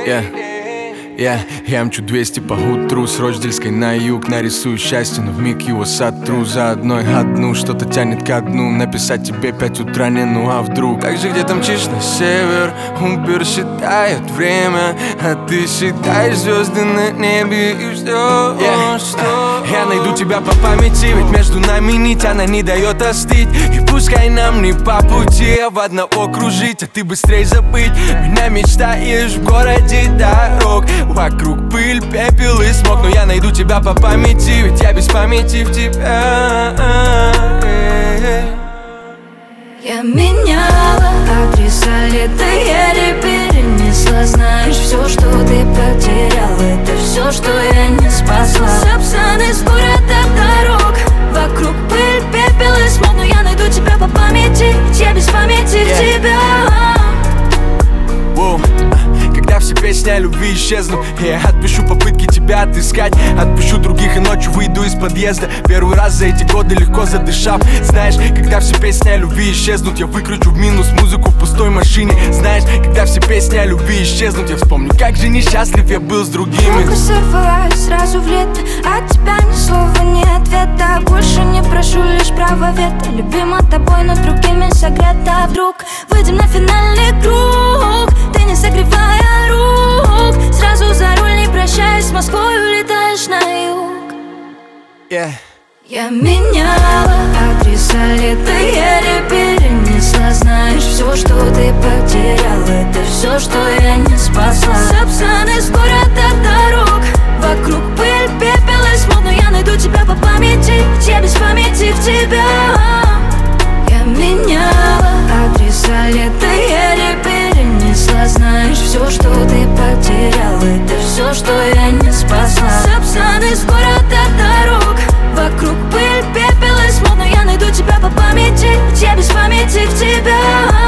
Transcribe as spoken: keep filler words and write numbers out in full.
Yeah. Yeah, я мчу двести по утру с Рочдельской на юг. Нарисую счастье, но вмиг его сотру. За одной одну что-то тянет ко дну. Написать тебе пять утра не, ну а вдруг. Так же где-то мчишь на север, Убер считает время, а ты считаешь звезды на небе и ждешь, yeah. Что? Я найду тебя по памяти, ведь между нами нить, она не дает остыть. И пускай нам не по пути, а в одного кружить, а ты быстрей забыть. Меня мечтаешь в городе дорог, вокруг пыль, пепел и смог. Но я найду тебя по памяти, ведь я без памяти в тебя. Я меняла адреса, лето еле перенесла. Знаешь, все, что ты потерял, это все, что я не спасла. Сапсаны с города дорог, вокруг пыль, пепел и смог. Но я найду тебя по памяти, ведь я без памяти yeah. в тебя. Когда все песни о любви исчезнут, я отпишу попытки тебя отыскать. Отпущу других и ночью выйду из подъезда. Первый раз за эти годы легко задышав. Знаешь, когда все песни о любви исчезнут, я выключу в минус музыку в пустой машине. Знаешь, когда все песни о любви исчезнут, я вспомню, как же несчастлив я был с другими. Руку сорвалась сразу в лето, от тебя ни слова, ни ответа. Больше не прошу, лишь право вето. Любима тобой, но другими согрета. Вдруг выйдем на финальный круг, ты не согревая рук. Сразу за руль, не прощаясь, с Москвой улетаешь на юг. yeah. Я меняла адреса, лето еле перенесла. Знаешь, все, что ты потерял, это все, что я не спасла. Сапсаны с города дорог, вокруг пыль, пепел и смог. Но я найду тебя по памяти, ведь я без памяти в тебя. Я меняла адреса, лето еле перенесла. Знаешь, все, что ты потерял, это все, что я не спасла. Сапсаны с города дорог, вокруг пыль, пепел и смог. Но я найду тебя по памяти, ведь я без памяти в тебя.